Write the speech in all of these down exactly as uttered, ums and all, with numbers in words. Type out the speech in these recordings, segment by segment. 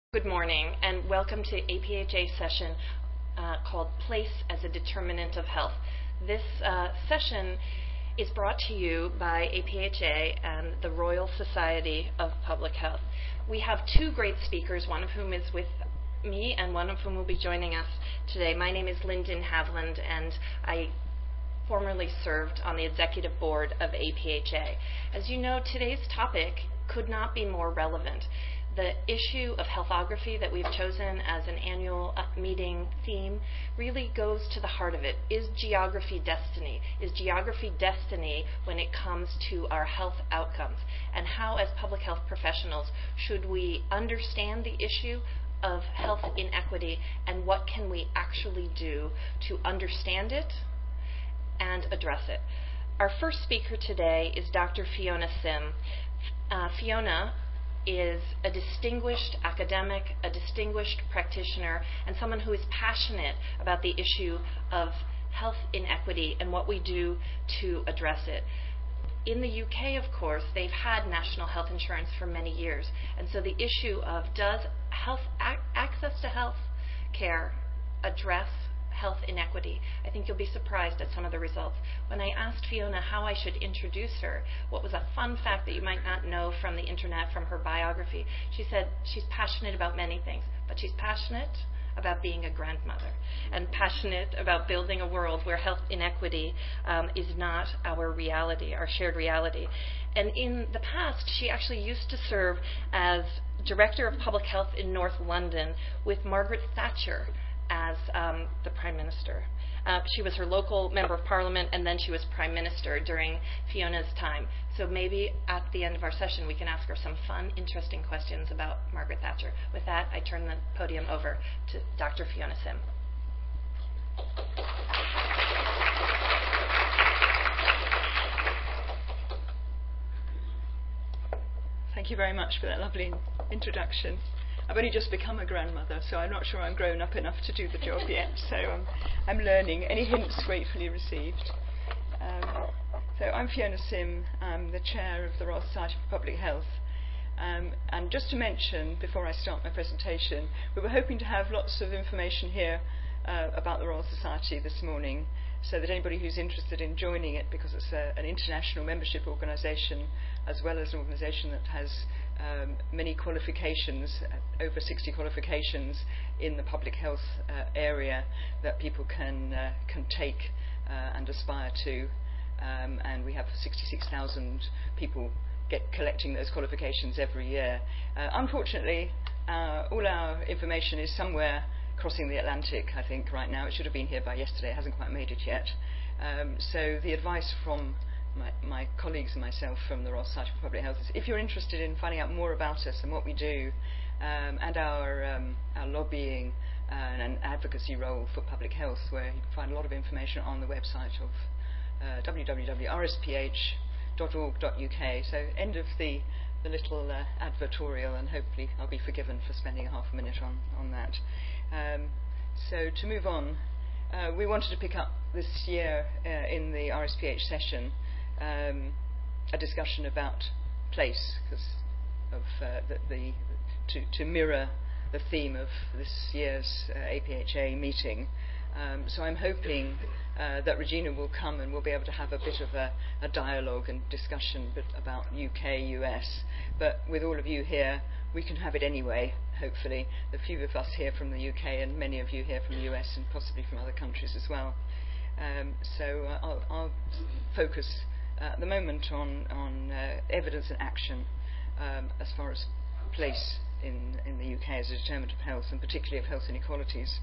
Good morning and welcome to A P H A session uh, called Place as a Determinant of Health. This uh, session is brought to you by A P H A and the Royal Society of Public Health. We have two great speakers, one of whom is with me and one of whom will be joining us today. My name is Lyndon Havland and I formerly served on the executive board of A P H A. As you know, today's topic could not be more relevant. The issue of healthography that we've chosen as an annual meeting theme really goes to the heart of it. Is geography destiny? Is geography destiny when it comes to our health outcomes? And how, as public health professionals, should we understand the issue of health inequity and what can we actually do to understand it and address it? Our first speaker today is Doctor Fiona Sim. Uh, Fiona is a distinguished academic, a distinguished practitioner, and someone who is passionate about the issue of health inequity and what we do to address it. In the U K, of course, they've had national health insurance for many years, and so the issue of does health ac- access to health care address health inequity? I think you'll be surprised at some of the results. When I asked Fiona how I should introduce her, what was a fun fact that you might not know from the internet, from her biography, she said she's passionate about many things, but she's passionate about being a grandmother and passionate about building a world where health inequity um, is not our reality, our shared reality. And in the past, she actually used to serve as Director of Public Health in North London with Margaret Thatcher as um, the Prime Minister. Uh, she was her local Member of Parliament, and then she was Prime Minister during Fiona's time. So maybe at the end of our session we can ask her some fun, interesting questions about Margaret Thatcher. With that, I turn the podium over to Doctor Fiona Sim. Thank you very much for that lovely introduction. I've only just become a grandmother, so I'm not sure I'm grown up enough to do the job yet, so um, I'm learning. Any hints gratefully received. Um, so I'm Fiona Sim, I'm the chair of the Royal Society for Public Health. Um, and just to mention, before I start my presentation, we were hoping to have lots of information here uh, about the Royal Society this morning, so that anybody who's interested in joining it, because it's a, an international membership organisation, as well as an organisation that has um, many qualifications, uh, over sixty qualifications in the public health uh, area that people can uh, can take uh, and aspire to. Um, and we have sixty-six thousand people get collecting those qualifications every year. Uh, unfortunately, uh, all our information is somewhere crossing the Atlantic, I think, right now. It should have been here by yesterday. It hasn't quite made it yet. Um, so the advice from my, my colleagues and myself from the Royal Society for Public Health is, if you're interested in finding out more about us and what we do, um, and our, um, our lobbying uh, and advocacy role for public health, where you can find a lot of information on the website of uh, w w w dot r s p h dot org dot u k. So end of the, the little uh, advertorial, and hopefully I'll be forgiven for spending a half a minute on, on that. Um, so to move on, uh, we wanted to pick up this year uh, in the R S P H session um, a discussion about place, because of uh, the, the to, to mirror the theme of this year's uh, A P H A meeting. Um, so I'm hoping uh, that Regina will come and we'll be able to have a bit of a, a dialogue and discussion bit about U K, U S. But with all of you here, we can have it anyway, hopefully. The few of us here from the U K and many of you here from the U S and possibly from other countries as well. Um, so uh, I'll, I'll focus uh, at the moment on, on uh, evidence and action um, as far as place in, in the U K as a determinant of health, and particularly of health inequalities.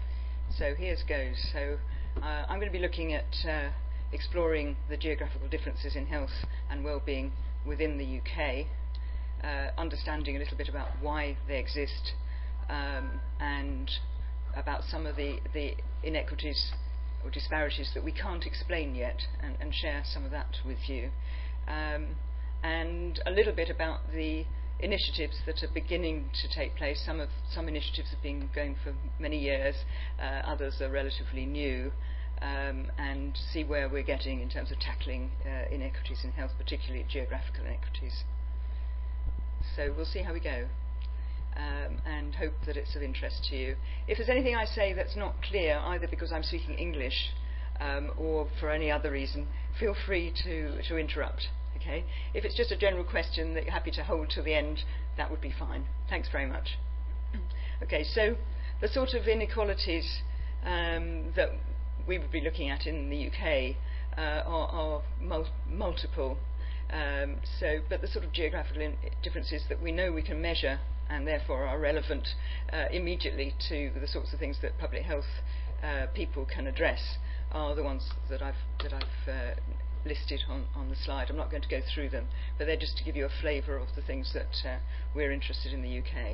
So here goes. So uh, I'm going to be looking at uh, exploring the geographical differences in health and well-being within the U K, uh, understanding a little bit about why they exist, um, and about some of the, the inequities or disparities that we can't explain yet, and, and share some of that with you. Um, and a little bit about the initiatives that are beginning to take place. Some of some initiatives have been going for many years, uh, others are relatively new, um, and see where we're getting in terms of tackling uh, inequities in health, particularly geographical inequities. So we'll see how we go. Um, and hope that it's of interest to you. If there's anything I say that's not clear, either because I'm speaking English um, or for any other reason, feel free to, to interrupt. Okay? If it's just a general question that you're happy to hold till the end, that would be fine. Thanks very much. Okay, so the sort of inequalities um, that we would be looking at in the U K uh, are, are mul- multiple. Um, so, but the sort of geographical in- differences that we know we can measure and therefore are relevant uh, immediately to the sorts of things that public health uh, people can address are the ones that I've that I've uh, listed on, on the slide. I'm not going to go through them, but they're just to give you a flavour of the things that uh, we're interested in the U K.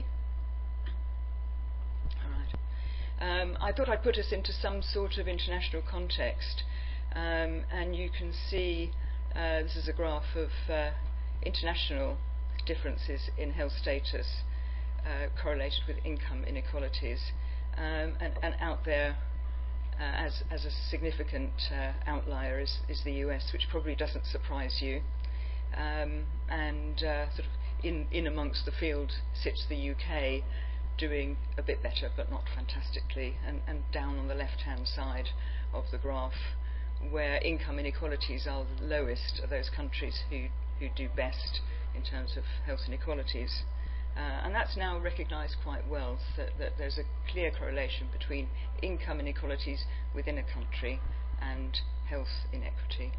All right. Um, I thought I'd put us into some sort of international context, um, and you can see uh, this is a graph of uh, international differences in health status uh, correlated with income inequalities, um, and, and out there uh, as, as a significant uh, outlier is, is the U S, which probably doesn't surprise you, um, and uh, sort of in, in amongst the field sits the U K, doing a bit better but not fantastically, and, and down on the left hand side of the graph where income inequalities are the lowest are those countries who, who do best in terms of health inequalities. Uh, and that's now recognised quite well, that, that there's a clear correlation between income inequalities within a country and health inequity.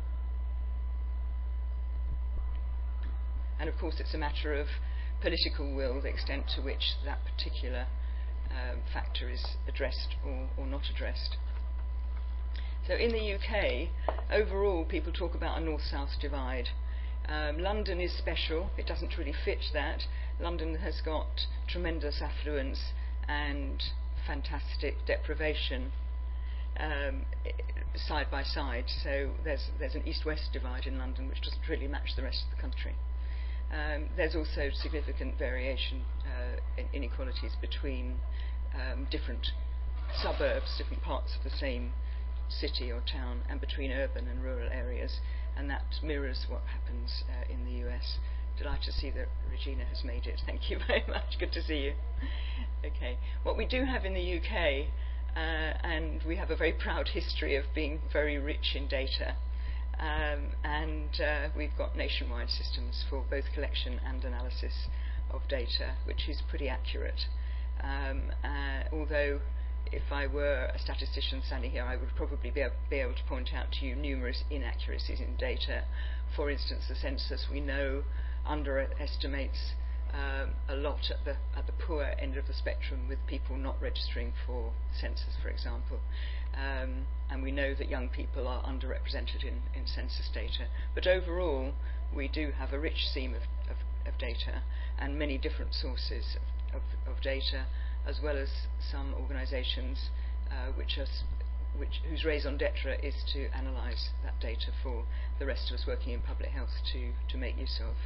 And of course it's a matter of political will, the extent to which that particular um, factor is addressed or, or not addressed. So in the U K, overall people talk about a north-south divide. Um, London is special, it doesn't really fit that. London has got tremendous affluence and fantastic deprivation um, side by side, so there's, there's an east-west divide in London which doesn't really match the rest of the country. Um, there's also significant variation uh, in inequalities between um, different suburbs, different parts of the same city or town, and between urban and rural areas, and that mirrors what happens uh, in the U S. Delighted to see that Regina has made it. Thank you very much. Good to see you. Okay. What we do have in the U K, uh, and we have a very proud history of being very rich in data. Um, and uh, we've got nationwide systems for both collection and analysis of data, which is pretty accurate. Um, uh, although, if I were a statistician standing here, I would probably be able, be able to point out to you numerous inaccuracies in data. For instance, the census we know underestimates um, a lot at the at the poor end of the spectrum, with people not registering for census, for example. Um, and we know that young people are underrepresented in, in census data. But overall, we do have a rich seam of, of, of data and many different sources of, of, of data, as well as some organisations uh, which are s- which, whose raison d'etre is to analyse that data for the rest of us working in public health to, to make use of.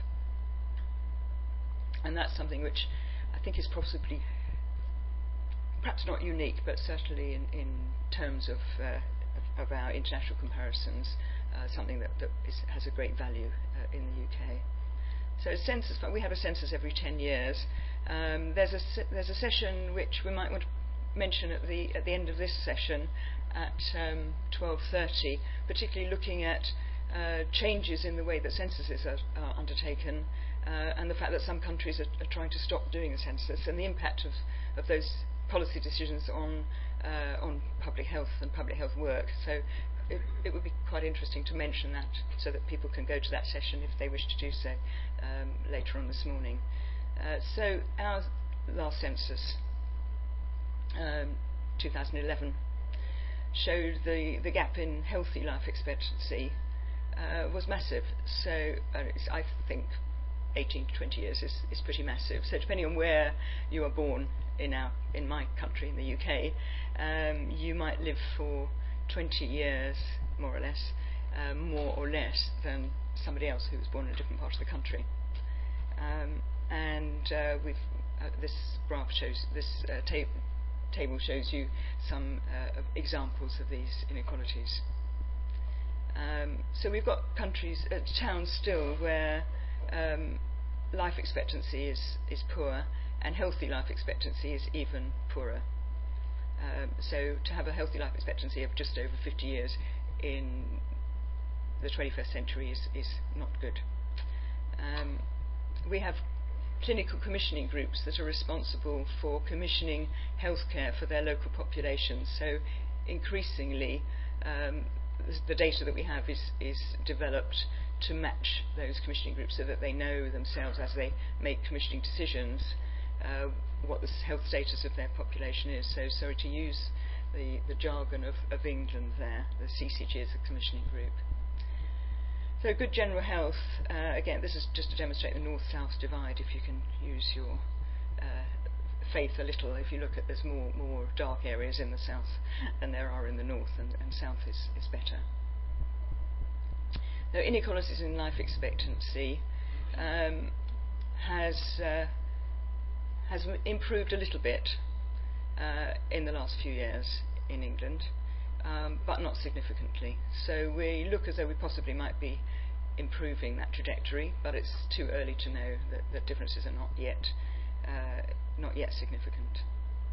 And that's something which I think is possibly, perhaps not unique, but certainly in, in terms of, uh, of, of our international comparisons, uh, something that, that is, has a great value uh, in the U K. So census, we have a census every ten years. Um, there's a se- there's a session which we might want to mention at the at the end of this session at um, twelve thirty, particularly looking at uh, changes in the way that censuses are, are undertaken, uh, and the fact that some countries are, are trying to stop doing a census, and the impact of, of those policy decisions on uh, on public health and public health work. So it, it would be quite interesting to mention that, so that people can go to that session if they wish to do so um, later on this morning. Uh, so our last census, um, two thousand eleven, showed the, the gap in healthy life expectancy uh, was massive. So uh, it's, I think eighteen to twenty years is, is pretty massive. So depending on where you are born in our in my country, in the U K, um, you might live for twenty years, more or less, uh, more or less than somebody else who was born in a different part of the country. Um, and uh, we've, uh, this graph shows, this uh, ta- table shows you some uh, of examples of these inequalities. Um, so we've got countries, uh, towns still, where um, life expectancy is, is poor, and healthy life expectancy is even poorer. Um, so to have a healthy life expectancy of just over fifty years in the twenty-first century is, is not good. Um, we have clinical commissioning groups that are responsible for commissioning healthcare for their local populations. So increasingly, um, the data that we have is, is developed to match those commissioning groups so that they know themselves as they make commissioning decisions uh, what the health status of their population is. So sorry to use the, the jargon of, of England there. The C C G is a commissioning group. So good general health, uh, again, this is just to demonstrate the north-south divide, if you can use your uh, faith a little. If you look at, there's more, more dark areas in the south than there are in the north, and, and south is, is better. Now, inequalities in life expectancy um, has, uh, has improved a little bit uh, in the last few years in England. Um, but not significantly. So we look as though we possibly might be improving that trajectory, but it's too early to know that the differences are not yet uh, not yet significant.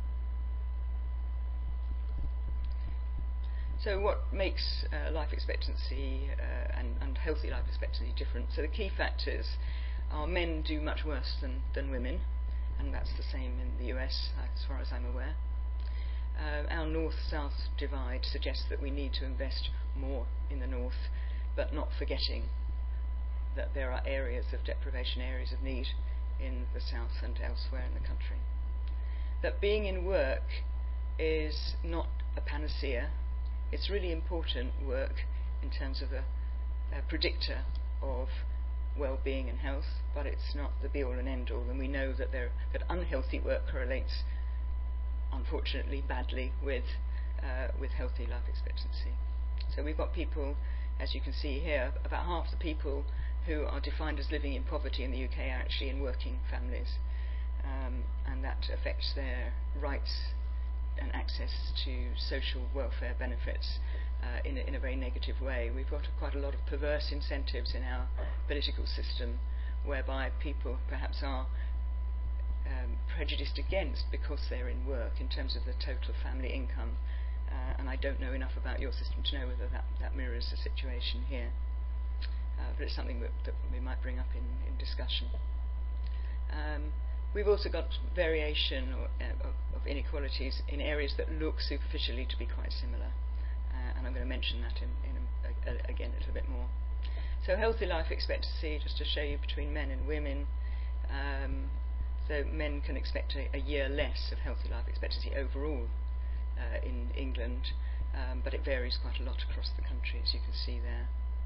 So what makes uh, life expectancy uh, and, and healthy life expectancy different? So the key factors are men do much worse than, than women, and that's the same in the U S as far as I'm aware. Uh, our north-south divide suggests that we need to invest more in the north, but not forgetting that there are areas of deprivation, areas of need in the south and elsewhere in the country. That being in work is not a panacea. It's really important work in terms of a, a predictor of well-being and health, but it's not the be-all and end-all, and we know that, there, that unhealthy work correlates unfortunately badly with uh, with healthy life expectancy. So we've got people, as you can see here, about half the people who are defined as living in poverty in the U K are actually in working families, um, and that affects their rights and access to social welfare benefits uh, in, a, in a very negative way. We've got a, quite a lot of perverse incentives in our political system whereby people perhaps are Um, prejudiced against because they're in work in terms of the total family income, uh, and I don't know enough about your system to know whether that, that mirrors the situation here, uh, but it's something that, that we might bring up in, in discussion. Um, we've also got variation or, uh, of, of inequalities in areas that look superficially to be quite similar, uh, and I'm going to mention that in, in a, a, again a little bit more. So healthy life expectancy, just to show you between men and women, um, so men can expect a, a year less of healthy life expectancy overall uh, in England, um, but it varies quite a lot across the country, as you can see there.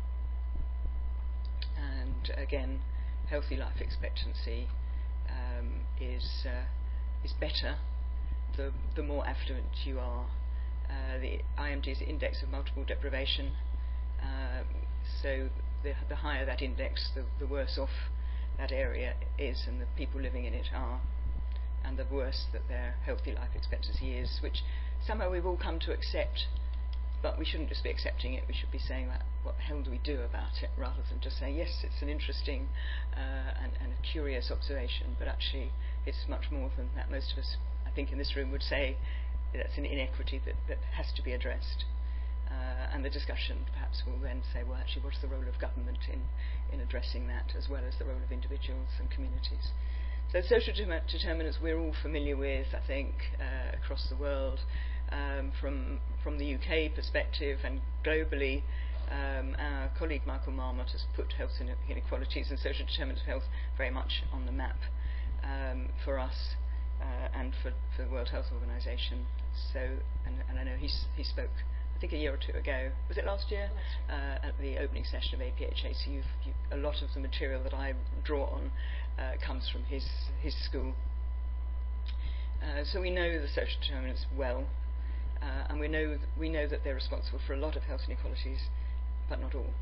And again, healthy life expectancy um, is uh, is better the the more affluent you are. Uh, the I M D's index of multiple deprivation. Uh, so the the higher that index, the, the worse off that area is, and the people living in it are, and the worse that their healthy life expectancy is, which somehow we've all come to accept, but we shouldn't just be accepting it, we should be saying that, what the hell do we do about it, rather than just saying, yes, it's an interesting uh, and, and a curious observation, but actually it's much more than that. Most of us, I think, in this room would say that's an inequity that, that has to be addressed. Uh, and the discussion perhaps will then say, well, actually, what's the role of government in, in addressing that, as well as the role of individuals and communities. So social de- determinants we're all familiar with, I think, uh, across the world, um, from from the U K perspective and globally. Um, our colleague Michael Marmot has put health inequalities and social determinants of health very much on the map um, for us uh, and for, for the World Health Organization. So, and, and I know he's, he spoke, I think a year or two ago, was it last year, uh, at the opening session of A P H A. So you've, you, a lot of the material that I draw on uh, comes from his his school. Uh, so we know the social determinants well, uh, and we know th- we know that they're responsible for a lot of health inequalities, but not all.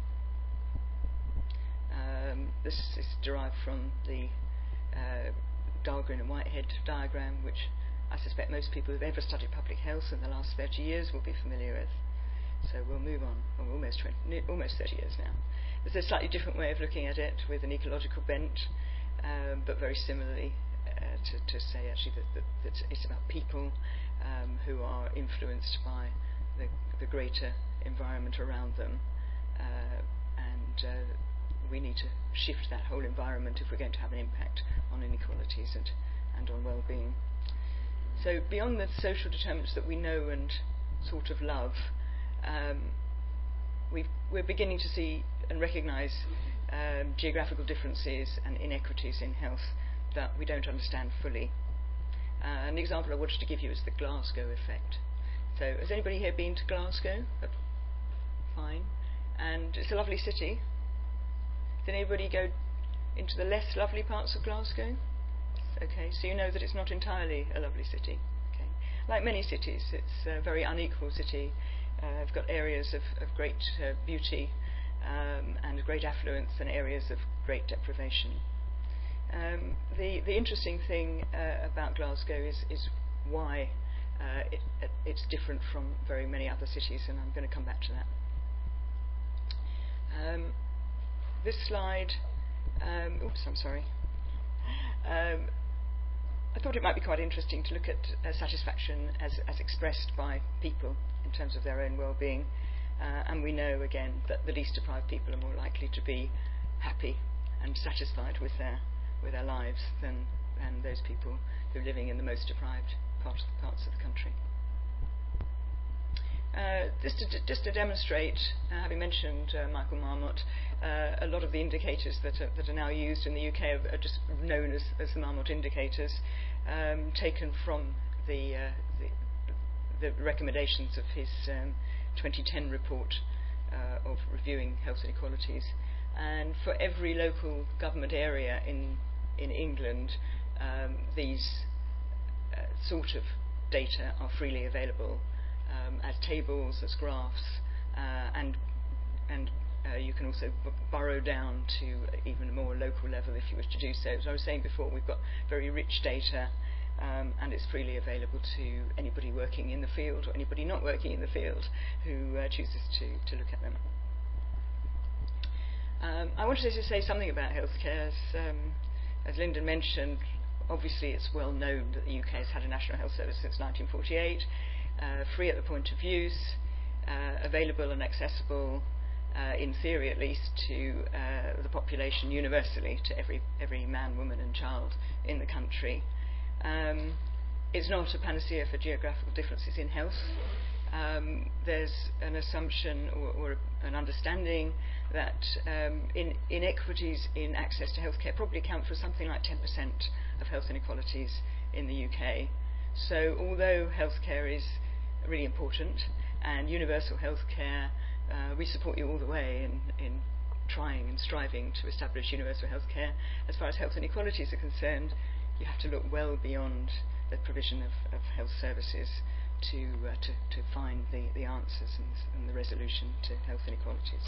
Um, this is derived from the uh, Dahlgren and Whitehead diagram, which I suspect most people who've ever studied public health in the last thirty years will be familiar with. So we'll move on. Well, almost twenty, almost thirty years now. There's a slightly different way of looking at it with an ecological bent, um, but very similarly uh, to, to say actually that, that, that it's about people um, who are influenced by the, the greater environment around them, uh, and uh, we need to shift that whole environment if we're going to have an impact on inequalities and, and on well-being. So beyond the social determinants that we know and sort of love, um, we've, we're beginning to see and recognise um, geographical differences and inequities in health that we don't understand fully. Uh, an example I wanted to give you is the Glasgow effect. So has anybody here been to Glasgow? Fine. And it's a lovely city. Did anybody go into the less lovely parts of Glasgow? Okay, so you know that it's not entirely a lovely city. Okay. Like many cities, it's a very unequal city. Uh, it's got areas of, of great uh, beauty um, and great affluence, and areas of great deprivation. Um, the, the interesting thing uh, about Glasgow is, is why uh, it, it's different from very many other cities, and I'm going to come back to that. Um, this slide, um, oops, I'm sorry. Um, I thought it might be quite interesting to look at uh, satisfaction as, as expressed by people in terms of their own well-being, uh, and we know again that the least deprived people are more likely to be happy and satisfied with their with their lives than, than those people who are living in the most deprived part of the parts of the country. Uh, just, to, just to demonstrate, uh, having mentioned uh, Michael Marmot, uh, a lot of the indicators that are, that are now used in the U K are, are just known as, as the Marmot indicators, um, taken from the, uh, the, the recommendations of his um, twenty ten report uh, of reviewing health inequalities. And for every local government area in, in England, um, these uh, sort of data are freely available Um, as tables, as graphs, uh, and and uh, you can also b- burrow down to even a more local level if you wish to do so. As I was saying before, we've got very rich data, um, and it's freely available to anybody working in the field or anybody not working in the field who uh, chooses to, to look at them. Um, I wanted to say something about healthcare. As, um, as Lyndon mentioned, obviously it's well known that the U K has had a National Health Service since nineteen forty-eight. Uh, free at the point of use, uh, available and accessible, uh, in theory at least, to uh, the population universally, to every every man, woman and child in the country. Um, it's not a panacea for geographical differences in health. Um, there's an assumption or, or an understanding that um, in, inequities in access to healthcare probably account for something like ten percent of health inequalities in the U K. So although healthcare is really important and universal healthcare, uh, we support you all the way in, in trying and striving to establish universal healthcare. As far as health inequalities are concerned, you have to look well beyond the provision of, of health services to, uh, to, to find the, the answers and, and the resolution to health inequalities.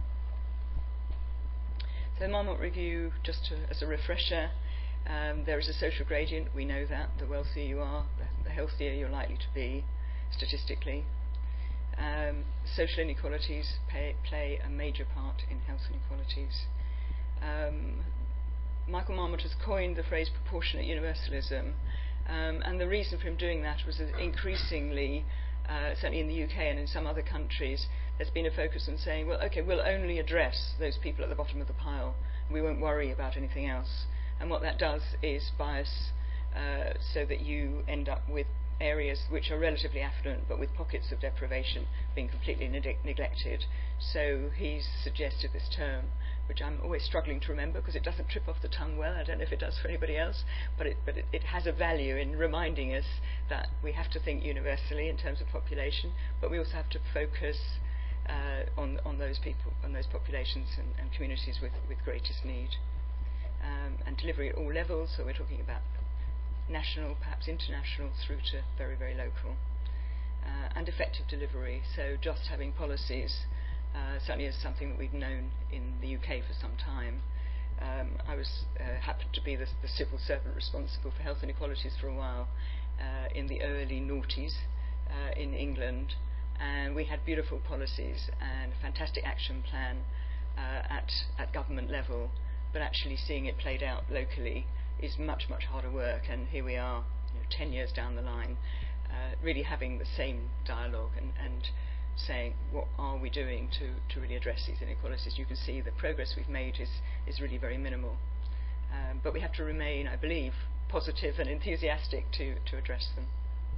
So the Marmot Review, just to, as a refresher, Um, there is a social gradient, we know that. The wealthier you are, the, the healthier you're likely to be, statistically. Um, social inequalities pay, play a major part in health inequalities. Um, Michael Marmot has coined the phrase proportionate universalism, um, and the reason for him doing that was that increasingly, uh, certainly in the U K and in some other countries, there's been a focus on saying, well, okay, we'll only address those people at the bottom of the pile, we won't worry about anything else. And what that does is bias uh, so that you end up with areas which are relatively affluent but with pockets of deprivation being completely ne- neglected. So he's suggested this term, which I'm always struggling to remember because it doesn't trip off the tongue well. I don't know if it does for anybody else, but it, but it, it has a value in reminding us that we have to think universally in terms of population, but we also have to focus uh, on, on those people, on those populations and, and communities with, with greatest need. Um, and delivery at all levels, so we're talking about national, perhaps international, through to very, very local. Uh, and effective delivery, so just having policies uh, certainly is something that we've known in the U K for some time. Um, I was uh, happened to be the, the civil servant responsible for health inequalities for a while uh, in the early noughties uh, in England, and we had beautiful policies and a fantastic action plan uh, at, at government level, but actually seeing it played out locally is much, much harder work. And here we are, you know, ten years down the line, uh, really having the same dialogue and, and saying, what are we doing to, to really address these inequalities? You can see the progress we've made is, is really very minimal. Um, but we have to remain, I believe, positive and enthusiastic to, to address them.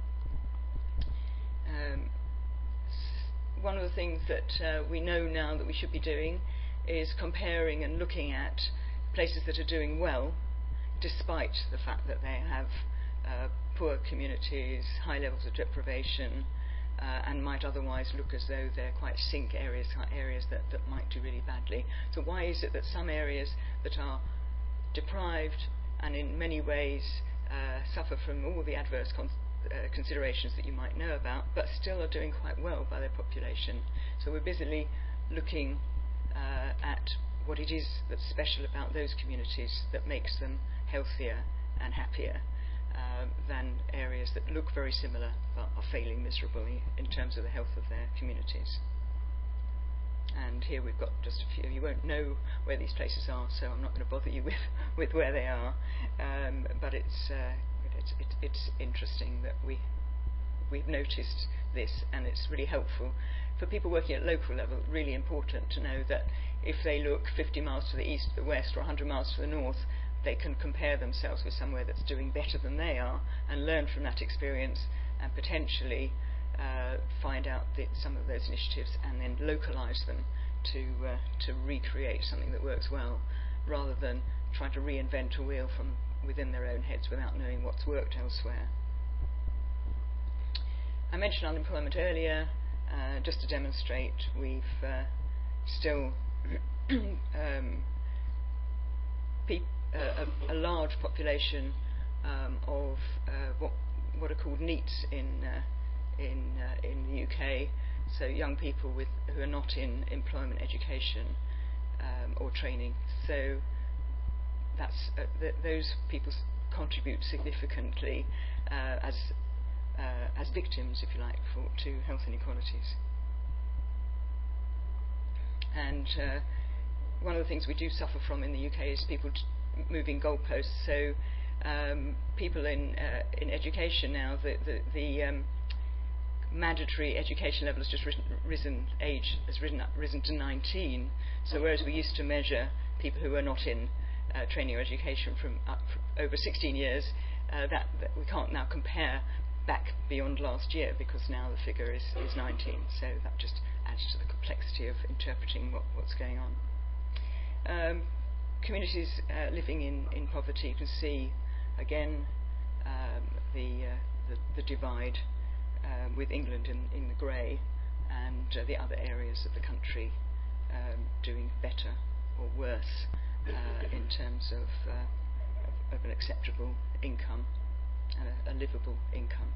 Um, one of the things that uh, we know now that we should be doing is comparing and looking at places that are doing well, despite the fact that they have uh, poor communities, high levels of deprivation, uh, and might otherwise look as though they're quite sink areas, areas that, that might do really badly. So why is it that some areas that are deprived and in many ways uh, suffer from all the adverse con- uh, considerations that you might know about, but still are doing quite well by their population? So we're busily looking uh, at what it is that's special about those communities that makes them healthier and happier uh, than areas that look very similar but are failing miserably in terms of the health of their communities. And here we've got just a few. You won't know where these places are, so I'm not going to bother you with, with where they are. Um, but it's, uh, it's it's it's interesting that we we've noticed this, and it's really helpful for people working at local level. Really important to know that if they look fifty miles to the east, the west, or one hundred miles to the north, they can compare themselves with somewhere that's doing better than they are, and learn from that experience, and potentially Uh, find out the, some of those initiatives and then localise them to uh, to recreate something that works well, rather than trying to reinvent a wheel from within their own heads without knowing what's worked elsewhere. I mentioned unemployment earlier, uh, just to demonstrate we've uh, still um, pe- uh, a, a large population um, of uh, what what are called NEETs in uh, in uh, in the U K, so young people with who are not in employment, education, um, or training. So that's uh, th- those people contribute significantly uh, as uh, as victims, if you like, for to health inequalities. And uh, one of the things we do suffer from in the U K is people t- moving goalposts. So um, people in uh, in education now, the the, the um, mandatory education level has just risen, risen age has risen, risen to nineteen. So whereas we used to measure people who were not in uh, training or education from, up from over sixteen years, uh, that, that we can't now compare back beyond last year, because now the figure is, is nineteen. So that just adds to the complexity of interpreting what, what's going on. Um, communities uh, living in, in poverty, you can see again um, the, uh, the the divide. Um, with England in, in the grey, and uh, the other areas of the country um, doing better or worse uh, in terms of, uh, of, of an acceptable income and a, a livable income.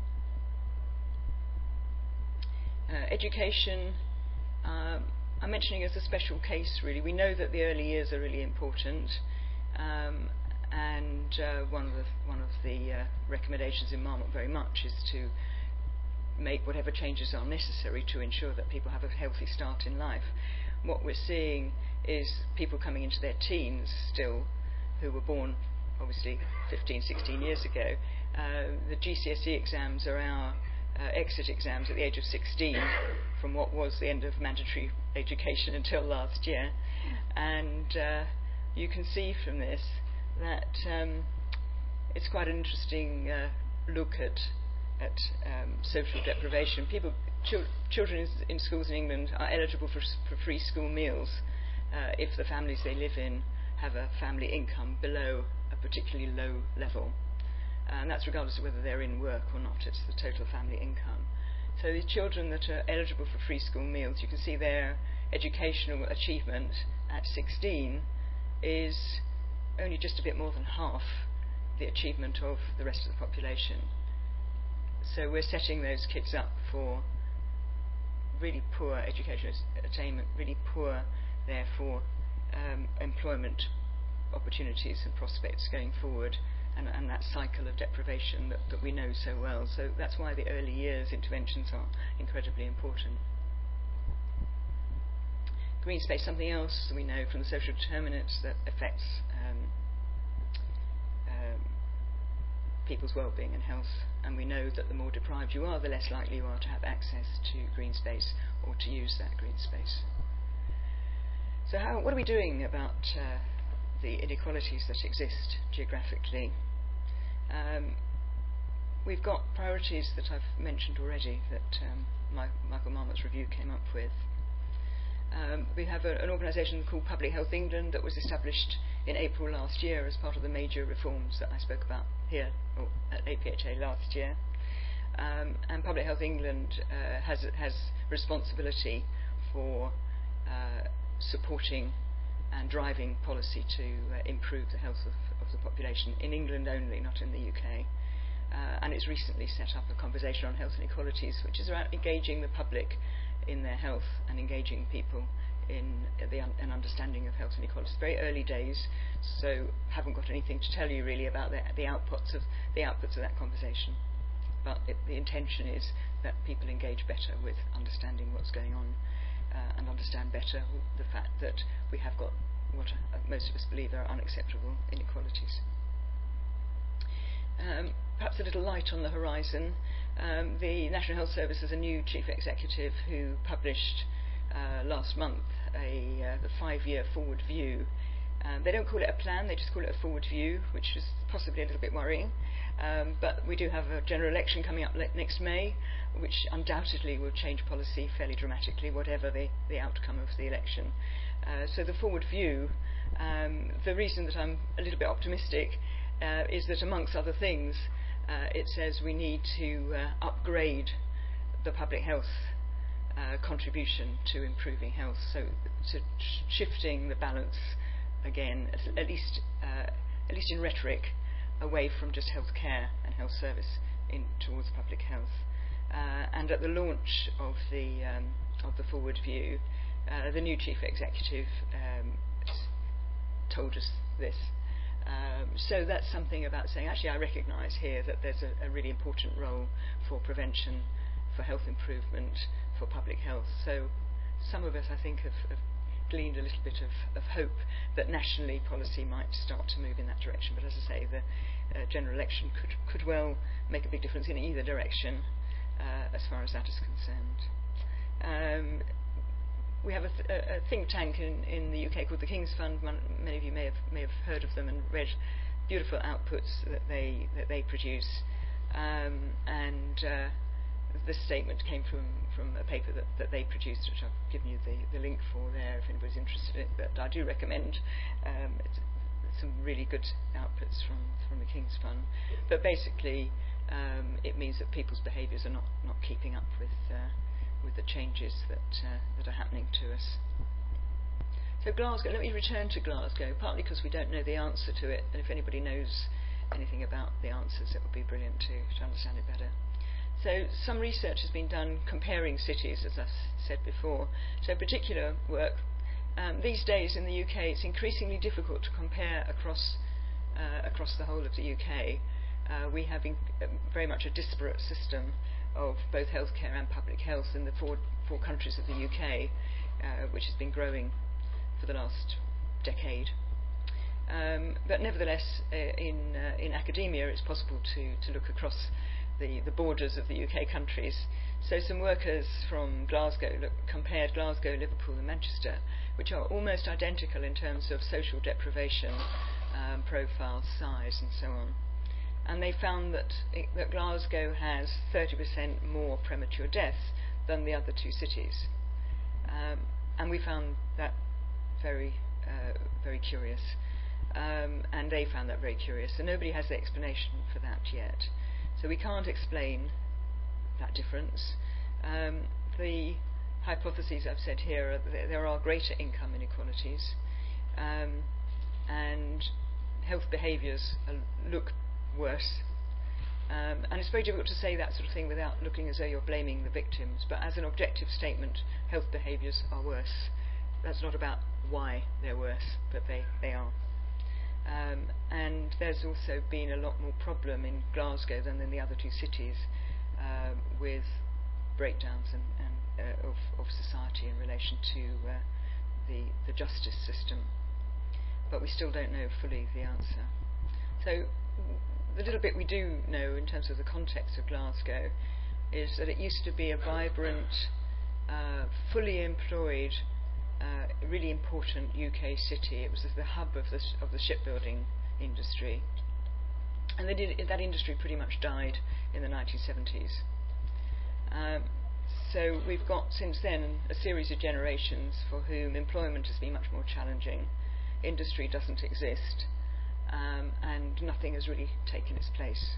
Uh, education, um, I'm mentioning as a special case really. We know that the early years are really important, um, and uh, one of the, one of the uh, recommendations in Marmot very much is to make whatever changes are necessary to ensure that people have a healthy start in life. What we're seeing is people coming into their teens still, who were born obviously fifteen, sixteen years ago. Uh, the G C S E exams are our uh, exit exams at the age of sixteen, from what was the end of mandatory education until last year. And uh, you can see from this that um, it's quite an interesting uh, look at at um, social deprivation. People, ch- children in schools in England are eligible for, for free school meals uh, if the families they live in have a family income below a particularly low level. And that's regardless of whether they're in work or not. It's the total family income. So the children that are eligible for free school meals, you can see their educational achievement at sixteen is only just a bit more than half the achievement of the rest of the population. So we're setting those kids up for really poor educational attainment, really poor, therefore, um, employment opportunities and prospects going forward, and, and that cycle of deprivation that, that we know so well. So that's why the early years interventions are incredibly important. Green space, something else we know from the social determinants that affects um, um, people's well-being and health, and we know that the more deprived you are, the less likely you are to have access to green space or to use that green space. So how, what are we doing about uh, the inequalities that exist geographically? Um, we've got priorities that I've mentioned already that um, my, Michael Marmot's review came up with. Um, we have a, an organisation called Public Health England that was established in April last year as part of the major reforms that I spoke about here or at A P H A last year. Um, and Public Health England uh, has, has responsibility for uh, supporting and driving policy to uh, improve the health of, of the population in England only, not in the U K. Uh, and it's recently set up a conversation on health inequalities, which is about engaging the public in their health and engaging people in the un- an understanding of health inequalities. Very early days, so haven't got anything to tell you really about the, the outputs of the outputs of that conversation. But it, the intention is that people engage better with understanding what's going on uh, and understand better the fact that we have got what uh, most of us believe are unacceptable inequalities. Um, perhaps a little light on the horizon. Um, the National Health Service has a new chief executive who published uh, last month a uh, the five-year forward view. Um, they don't call it a plan, they just call it a forward view, which is possibly a little bit worrying. Um, but we do have a general election coming up le- next May, which undoubtedly will change policy fairly dramatically, whatever the, the outcome of the election. Uh, so the forward view, um, the reason that I'm a little bit optimistic uh, is that amongst other things, uh, it says we need to uh, upgrade the public health uh, contribution to improving health, so to sh- shifting the balance again, at, at least uh, at least in rhetoric, away from just health care and health service in towards public health. Uh, and at the launch of the um, of the forward view, uh, the new chief executive um, told us this. Um, so that's something about saying, actually, I recognise here that there's a, a really important role for prevention, for health improvement, for public health. So some of us, I think, have, have gleaned a little bit of, of hope that nationally policy might start to move in that direction. But as I say, the uh, general election could, could well make a big difference in either direction uh, as far as that is concerned. Um, we have a, th- a think tank in, in the U K called the King's Fund. Man- many of you may have may have heard of them and read beautiful outputs that they that they produce. Um, and uh, this statement came from, from a paper that, that they produced, which I've given you the, the link for there if anybody's interested in it. But I do recommend um, it's, it's some really good outputs from, from the King's Fund. But basically, um, it means that people's behaviours are not, not keeping up with uh, with the changes that uh, that are happening to us. So Glasgow, let me return to Glasgow, partly because we don't know the answer to it, and if anybody knows anything about the answers, it would be brilliant to, to understand it better. So some research has been done comparing cities, as I said before. So particular work. Um, these days in the U K, it's increasingly difficult to compare across uh, across the whole of the U K. Uh, we have in, uh, very much a disparate system of both healthcare and public health in the four, four countries of the U K, uh, which has been growing for the last decade. Um, but nevertheless, uh, in uh, in academia, it's possible to, to look across the, the borders of the U K countries. So some workers from Glasgow look, compared Glasgow, Liverpool and Manchester, which are almost identical in terms of social deprivation, um, profile, size and so on. And they found that, it, that Glasgow has thirty percent more premature deaths than the other two cities. Um, and we found that very, uh, very curious. Um, and they found that very curious. So nobody has the explanation for that yet. So we can't explain that difference. Um, the hypotheses I've said here are that there are greater income inequalities, um, and health behaviours look worse. Um, and it's very difficult to say that sort of thing without looking as though you're blaming the victims. But as an objective statement, health behaviours are worse. That's not about why they're worse, but they, they are. Um, and there's also been a lot more problem in Glasgow than in the other two cities uh, with breakdowns and, and, uh, of, of society in relation to uh, the, the justice system. But we still don't know fully the answer. So the little bit we do know in terms of the context of Glasgow is that it used to be a vibrant, uh, fully employed, uh, really important U K city. It was the hub of the, of the shipbuilding industry. And they did, that industry pretty much died in the nineteen seventies. Um, so we've got since then a series of generations for whom employment has been much more challenging. Industry doesn't exist, um, and nothing has really taken its place.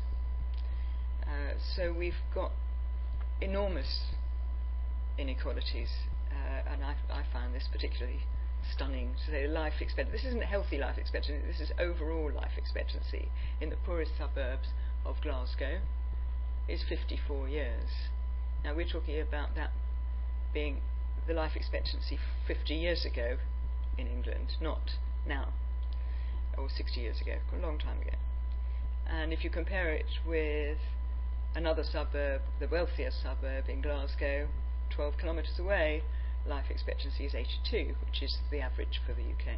Uh, so we've got enormous inequalities, uh, and I, I found this particularly stunning. To say life expectancy. This isn't healthy life expectancy. This is overall life expectancy in the poorest suburbs of Glasgow is fifty-four years. Now we're talking about that being the life expectancy fifty years ago in England, not now, or sixty years ago, a long time ago. And if you compare it with another suburb, the wealthier suburb in Glasgow, twelve kilometres away, life expectancy is eighty-two, which is the average for the U K.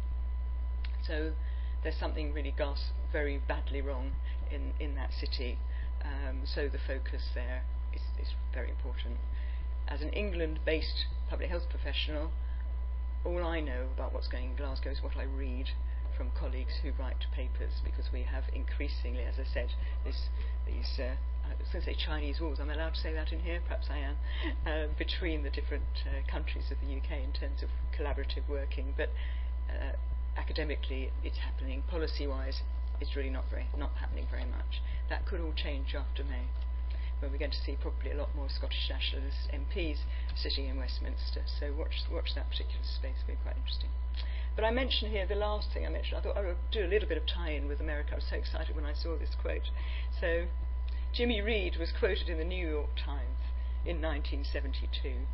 So there's something really gas- very badly wrong in, in that city. Um, so the focus there is, is very important. As an England-based public health professional, all I know about what's going on in Glasgow is what I read from colleagues who write papers, because we have increasingly, as I said, this, these, uh, I was going to say Chinese walls, I'm allowed to say that in here, perhaps I am, uh, between the different uh, countries of the U K in terms of collaborative working, but uh, academically it's happening. Policy-wise, it's really not very, not happening very much. That could all change after May, when we're going to see probably a lot more Scottish Nationalist M Ps sitting in Westminster. So watch watch that particular space, it'll be quite interesting. But I mentioned here, the last thing I mentioned, I thought I would do a little bit of tie-in with America. I was so excited when I saw this quote. So Jimmy Reed was quoted in the New York Times in nineteen seventy-two.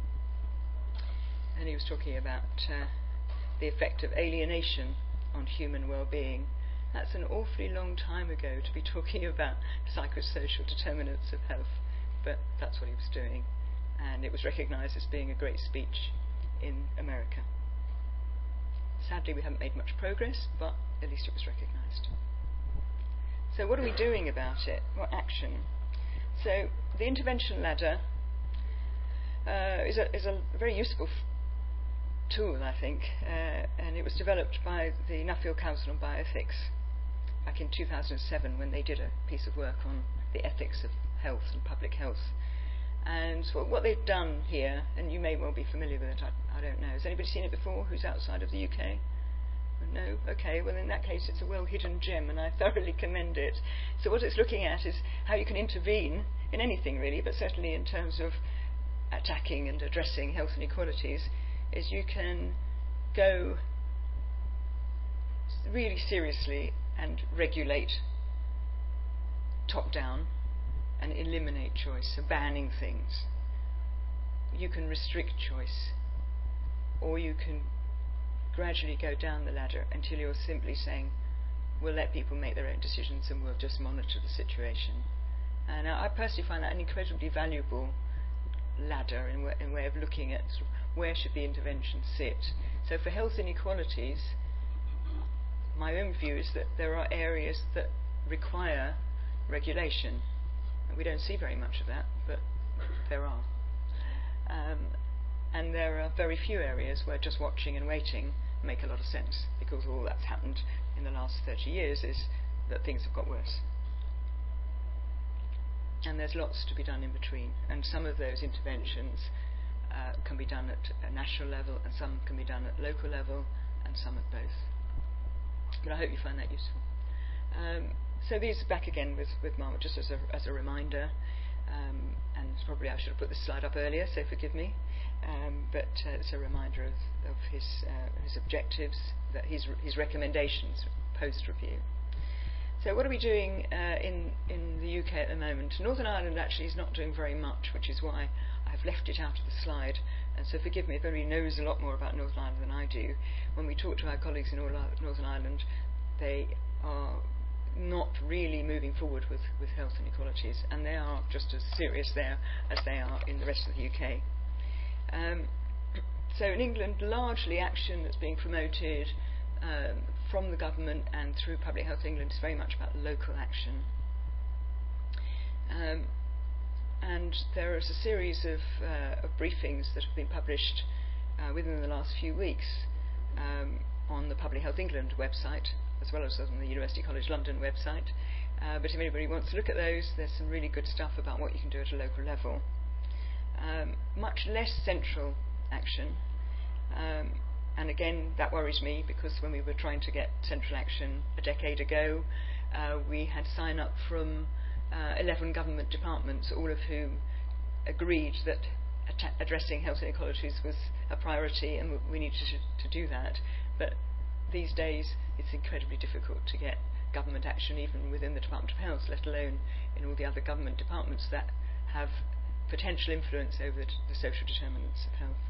And he was talking about uh, the effect of alienation on human well-being. That's an awfully long time ago to be talking about psychosocial determinants of health, but that's what he was doing, and it was recognised as being a great speech in America. Sadly, we haven't made much progress, but at least it was recognised. So what are we doing about it? What action? So the intervention ladder uh, is, a, is a very useful f- tool, I think, uh, and it was developed by the Nuffield Council on Bioethics back in two thousand seven, when they did a piece of work on the ethics of health and public health. And so what they've done here, and you may well be familiar with it, I, I don't know. Has anybody seen it before who's outside of the U K? No? Okay, well in that case it's a well-hidden gem, and I thoroughly commend it. So what it's looking at is how you can intervene in anything really, but certainly in terms of attacking and addressing health inequalities, is you can go really seriously and regulate top down and eliminate choice, so banning things. You can restrict choice, or you can gradually go down the ladder until you're simply saying, we'll let people make their own decisions and we'll just monitor the situation. And I personally find that an incredibly valuable ladder in, w- in way of looking at sort of where should the intervention sit. So for health inequalities, my own view is that there are areas that require regulation. And we don't see very much of that, but there are. Um, and there are very few areas where just watching and waiting make a lot of sense, because all that's happened in the last thirty years is that things have got worse. And there's lots to be done in between, and some of those interventions uh, can be done at a national level, and some can be done at local level, and some at both. But I hope you find that useful. Um, so these are back again with, with Marmot, just as a, as a reminder, um, and probably I should have put this slide up earlier, so forgive me, um, but uh, it's a reminder of, of his, uh, his objectives, that his, his recommendations post-review. So what are we doing uh, in, in the U K at the moment? Northern Ireland actually is not doing very much, which is why I've left it out of the slide. And so forgive me if anybody knows a lot more about Northern Ireland than I do. When we talk to our colleagues in Northern Ireland, they are not really moving forward with, with health inequalities, and they are just as serious there as they are in the rest of the U K. Um, so in England, largely action that's being promoted um, from the government and through Public Health England is very much about local action. Um, and there is a series of, uh, of briefings that have been published uh, within the last few weeks um, on the Public Health England website, as well as on the University College London website. Uh, but if anybody wants to look at those, there's some really good stuff about what you can do at a local level. Um, much less central action. Um, and again, that worries me, because when we were trying to get central action a decade ago, uh, we had sign up from uh, eleven government departments, all of whom agreed that at- addressing health inequalities was a priority and we needed to, to do that. But these days, it's incredibly difficult to get government action even within the Department of Health, let alone in all the other government departments that have potential influence over the, the social determinants of health.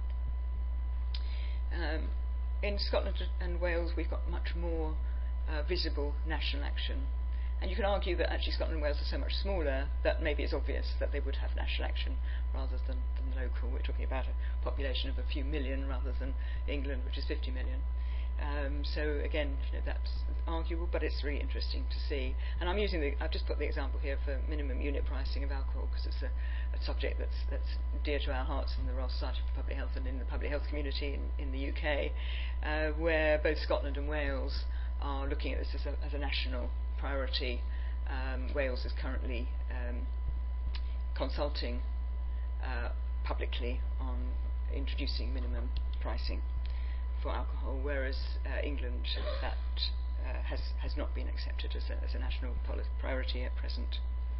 Um, in Scotland and Wales, we've got much more uh, visible national action. And you can argue that actually Scotland and Wales are so much smaller that maybe it's obvious that they would have national action rather than, than local. We're talking about a population of a few million rather than England, which is fifty million. Um, so again, you know, that's arguable, but it's really interesting to see. And I'm using the, I've just put the example here for minimum unit pricing of alcohol, because it's a, a subject that's that's dear to our hearts in the Royal Society for Public Health and in the public health community in, in the U K, uh, where both Scotland and Wales are looking at this as a, as a national priority. Um, Wales is currently um, consulting uh, publicly on introducing minimum pricing for alcohol, whereas uh, England that uh, has has not been accepted as a, as a national priority at present.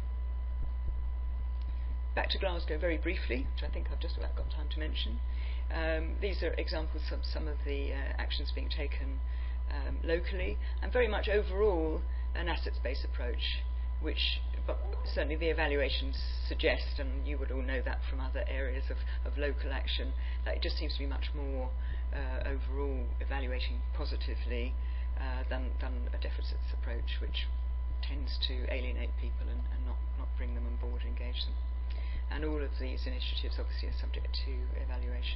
Back to Glasgow very briefly, which I think I've just about got time to mention. Um, these are examples of some of the uh, actions being taken um, locally, and very much overall an assets-based approach, which but certainly the evaluations suggest, and you would all know that from other areas of, of local action, that it just seems to be much more uh, overall evaluating positively uh, than, than a deficits approach, which tends to alienate people and, and not, not bring them on board and engage them. And all of these initiatives obviously are subject to evaluation.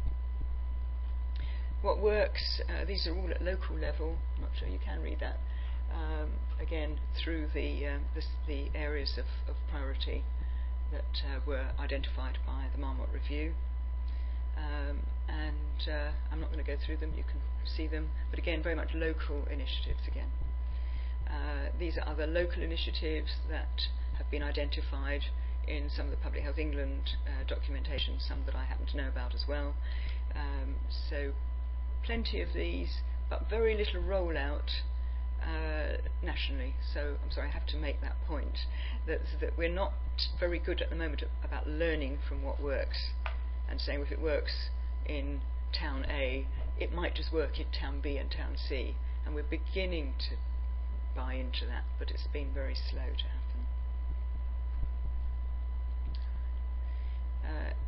What works, uh, these are all at local level, I'm not sure you can read that, um, again through the, uh, the, the areas of, of priority that uh, were identified by the Marmot Review. Um, and uh, I'm not going to go through them, you can see them, but again very much local initiatives again. Uh, these are other local initiatives that have been identified in some of the Public Health England uh, documentation, some that I happen to know about as well. Um, so plenty of these, but very little rollout uh, nationally. So I'm sorry, I have to make that point, that, that we're not very good at the moment about learning from what works and saying if it works in town A, it might just work in town B and town C. And we're beginning to buy into that, but it's been very slow to happen. Uh,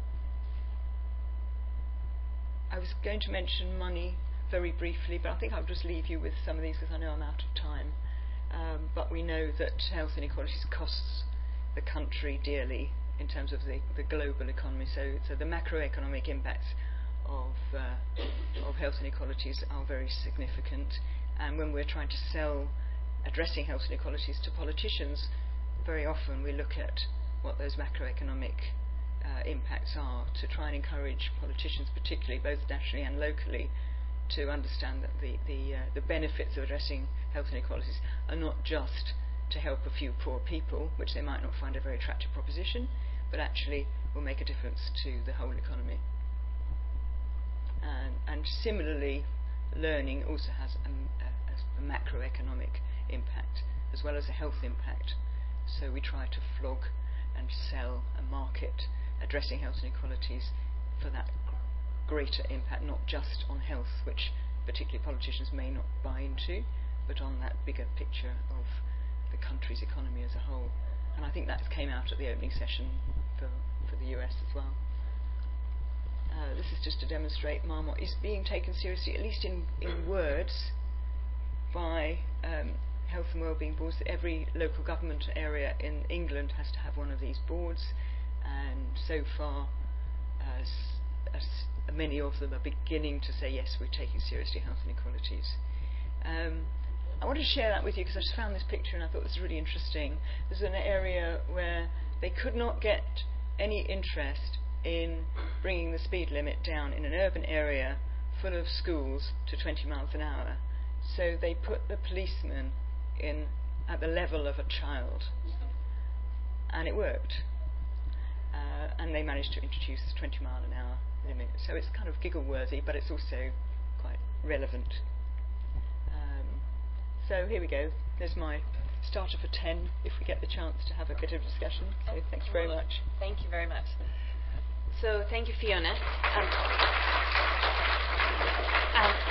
I was going to mention money very briefly, but I think I'll just leave you with some of these because I know I'm out of time. Um, but we know that health inequalities costs the country dearly in terms of the, the global economy. So, so the macroeconomic impacts of, uh, of health inequalities are very significant. And when we're trying to sell addressing health inequalities to politicians, very often we look at what those macroeconomic uh, impacts are to try and encourage politicians, particularly both nationally and locally, to understand that the, the, uh, the benefits of addressing health inequalities are not just to help a few poor people, which they might not find a very attractive proposition, but actually will make a difference to the whole economy. And, and similarly, learning also has a, a, a macroeconomic impact as well as a health impact. So we try to flog and sell and market addressing health inequalities for that greater impact, not just on health, which particularly politicians may not buy into, but on that bigger picture of the country's economy as a whole. And I think that came out at the opening session for, for the U S as well. Uh, this is just to demonstrate Marmot is being taken seriously, at least in, in words, by um, health and wellbeing boards. Every local government area in England has to have one of these boards, and so far as, as many of them are beginning to say yes, we're taking seriously health inequalities. Um, I wanted to share that with you because I just found this picture and I thought it was really interesting. There's an area where they could not get any interest in bringing the speed limit down in an urban area full of schools to twenty miles an hour. So they put the policeman in at the level of a child. And it worked. Uh, and they managed to introduce the twenty mile an hour limit. So it's kind of giggle-worthy, but it's also quite relevant. Um, so here we go. There's my starter for ten, if we get the chance to have a bit of discussion. So thank you very much. Thank you very much. So thank you, Fiona. Um, um,